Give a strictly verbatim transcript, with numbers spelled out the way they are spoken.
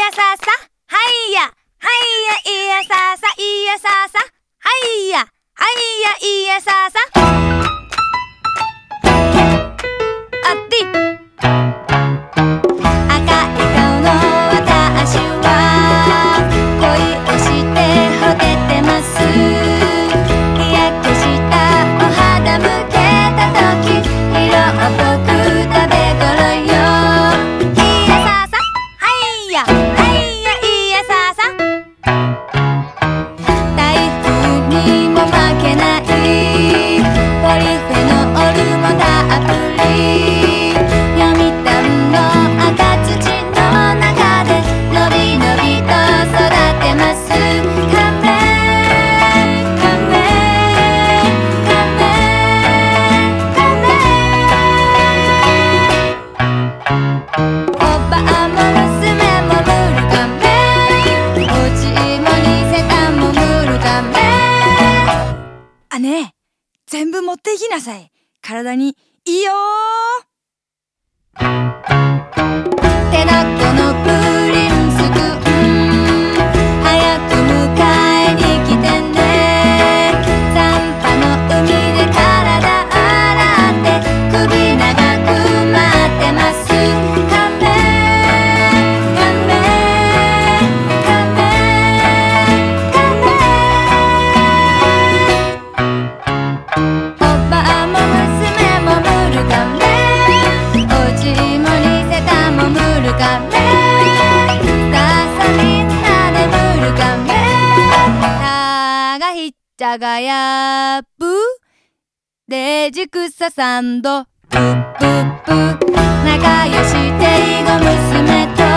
やささはいやはいやいやささいやささはいやはいやいやささあって赤い顔の私は恋をしてほててます日焼けしたお肌向けた時色っぽく食べ頃よいやささはいやはいやいやささ台風にも負けないポリフェノールもたっぷり読みたんの赤土の中でのびのびと育てますカメカメカメカメおばあも娘もムルカメおじいもにせたもムルカメあねえ全部持っていきなさい体にいいよ手だこのプリンスくん早く迎えに来てね残波の海で体洗って首長く待ってますカメカメカメカメおばあも娘もムルカメおじいもにせたもムルカメさあさみんなでムルカメたがひっちゃがやぶでじくさサンドプップップ仲良していご娘と